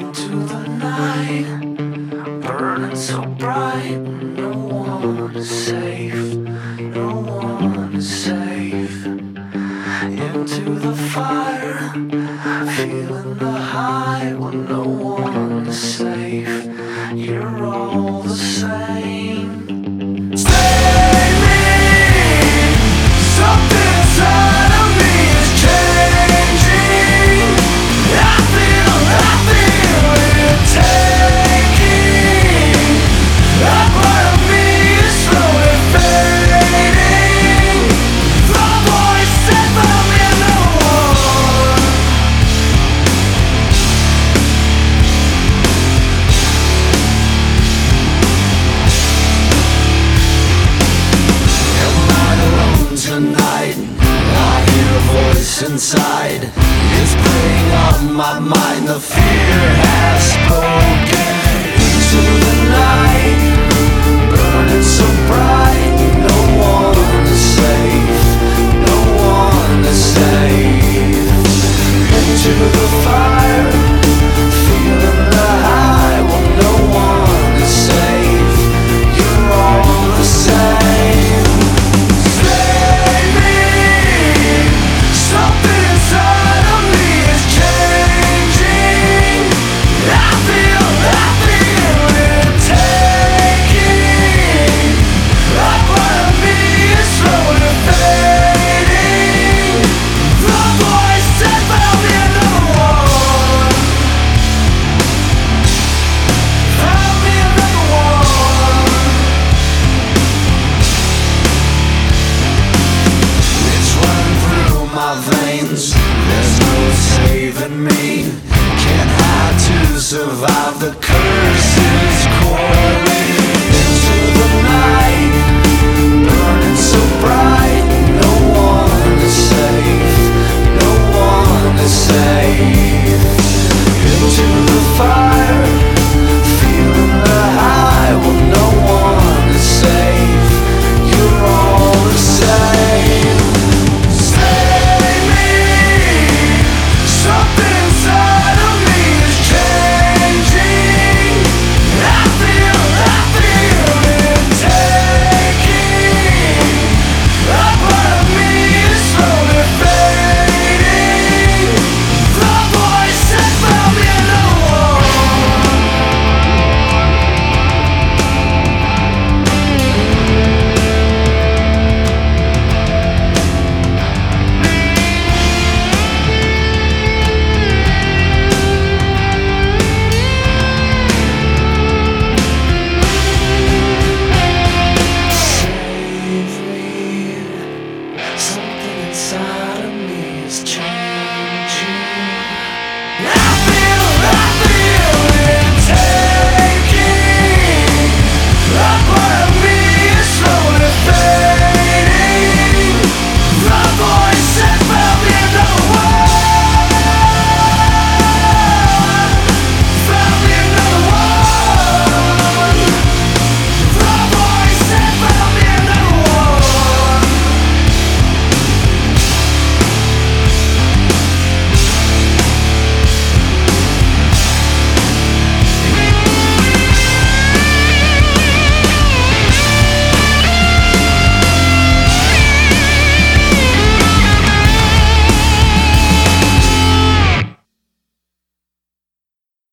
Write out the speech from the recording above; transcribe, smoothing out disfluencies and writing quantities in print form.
into the night, burning so bright. No one is safe, no one is safe. Into the fire, feeling the high when no one is safe. You're all the same. Save me, something inside of me is changing. I feel it taking. A part of me is slowly fading. The voice said from in the war. Am I alone tonight? I hear a voice inside. It's preying on my mind. The fear has spoken into the night, burning so bright. No one is safe, no one is safe. Into the fire, feeling the high. Well, no one is safe. You're all the same. Save me, something inside of me is changing. I feel it taking. A part of me is slowly fading. The voice said found me in the war. Found me in the war. It's running through my veins. There's no saving me. Can't hide to survive the curse.